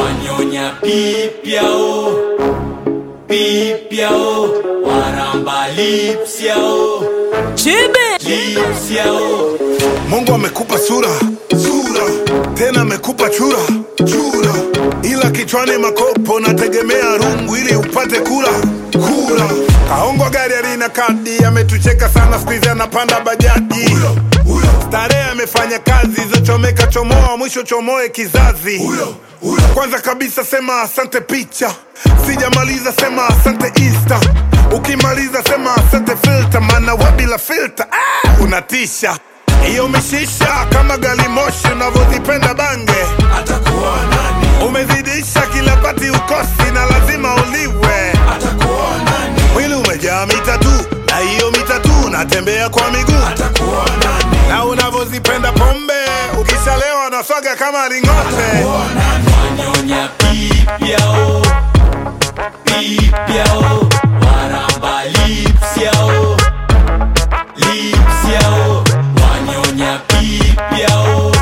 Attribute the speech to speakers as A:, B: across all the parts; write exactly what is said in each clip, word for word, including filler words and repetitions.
A: wanyonya pipiao, pipiao, waramba lips yao,
B: chibe
A: lips yao.
C: Mungu amekupa sura, sura, tena amekupa chura, chura, ila kichwani makopo nategemea rungu ili upate kula, kula. Kaongo gari alina kadi, ametucheka sana squeeze anapanda bajaji. Starehe amefanya kazi, zochomeka chomoa, mwisho chomoe kizazi. Uyo, uyo. Kwanza kabisa sema asante picha, sijamaliza sema asante Insta. Ukimaliza sema asante filter, mana wabila filter, ah, unatisha. Iyo mishisha kama gali moshi, unavyozipenda bange atakuwa nani? Umezidisha kila pati ukosi na lazima uliwe, atakuwa nani? Mwili umejaa mitatu, na hiyo mitatu natembea kwa miguu, atakuwa nani? Na unavyozipenda pombe, ukishalewa na swaga kama lingote, atakuwa nani?
A: Wanyonya pipiao, pipiao, waramba lips yao, lips yao. Wanyonya pipiao,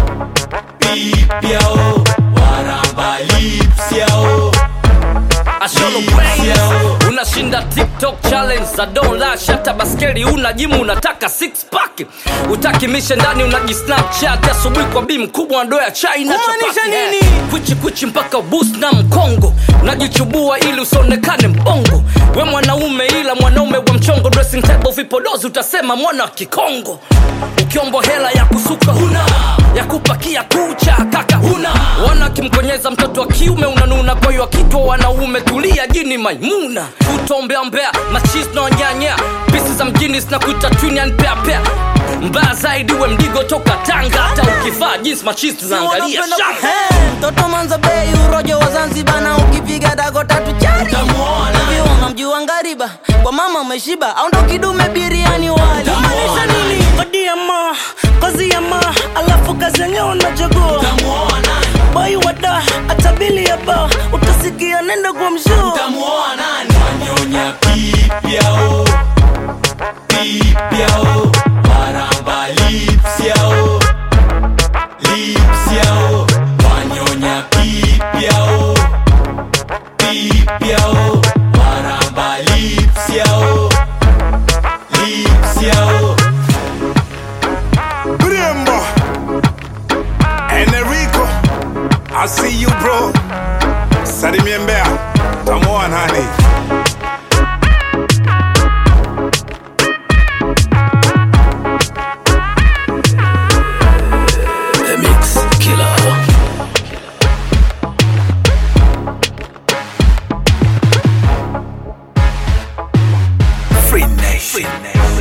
A: pipiao, waramba lips yao,
B: Asholo brains. Unashinda TikTok challenge za don't lie. Shata baskeli unajimu unataka six pack. Utaki mishe ndani unajisnapchat. Asubuhi kwa bi mkubwa ndo ya chai na chapati nini? Kuchi kuchi mpaka boost na mkongo. Unajichubua ili usonekane mbongo. We mwanaume ila mwanaume wa mchongo. Dressing table vipodozi utasema mwana wa Kikongo. Ukiombo hela ya kusuka huna, ya kupakia kucha kaka huna. Wana kimkonyeza mtoto wa kiume unanuna. Kwa hiyo kitwa wanaume tulia jini Maimuna. Utombea mbea machis na wanyanya. Pisi za mjini sinakuita twin and pair pair. Mbaya zaidi we mdigo toka Tanga. Hata ukifaa jeans machis tunaangalia shanga.
D: Mtoto manza bei urojo wa Zanzibar. Na ukipiga dago tatu chari utamuona. Hivi unamjua ngariba kwa mama umeshiba. Au ndo kidume biriani wali.
B: Maanisha nini?
D: Kodi ya ma, kazi ya ma, alafu kazi ya nyeo unachagua.
A: utamuona.
D: Boy wada, atabili ya ba, utasikia nenda kwa mshu.
A: Utamuona nani? Wanyonya pipiao, pipiao, waramba lips yao, lips yao. Wanyonya pipiao, pipiao, waramba lips yao, lips yao.
C: Brembo, Enrico, I see you bro. Salimie Mbeya, tamuoa nani?
B: The Mix Killer. Free Nation. Free Nation.